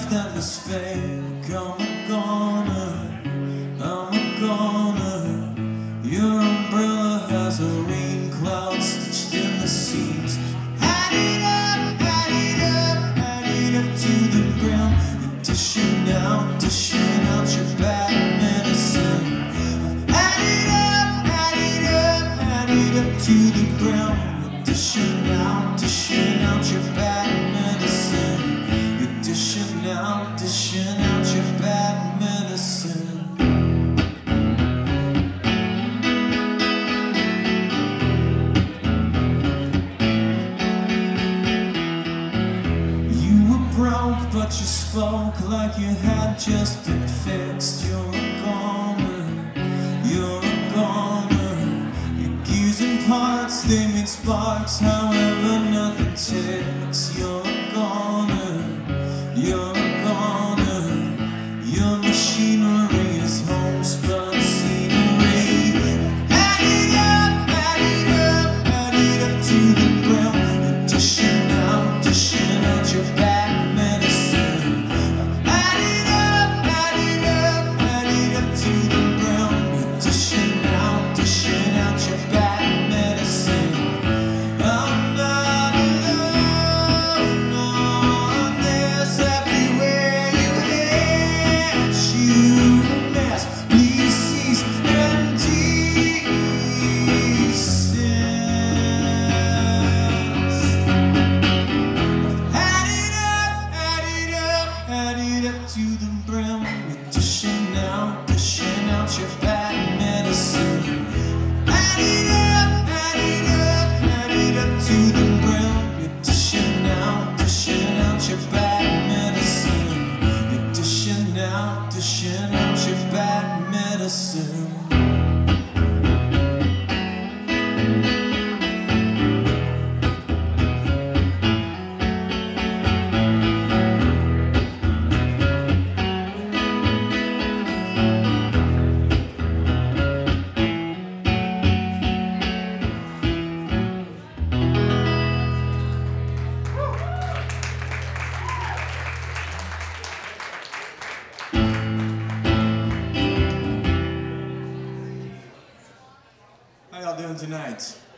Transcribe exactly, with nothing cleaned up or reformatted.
life that was fake. I'm a goner, I'm a goner. Your umbrella has a rain cloud stitched in the seams. Add it up, add it up, add it up to the brim. You're dishing out, dishing out your bad medicine. Add it up, add it up, add it up to the brim. You're dishing out, dishing out your bad medicine. You're dishing out, dishing out your bad medicine. Broke, but you spoke like you had just been fixed. You're a goner, you're a goner. Your gears and parts, they make sparks, however nothing ticks. You're a goner, you're a goner. Your machinery is homespun scenery. Add it up, add it up, add it up to the brim. You're dishing out, dishing out your bad. To the brim, you're dishing out, dishing out your bad medicine. Add it up, add it up, add it up to the brim. You're dishing out, dishing out your bad medicine. You're dishing out, dishing out your bad medicine. How y'all doing tonight?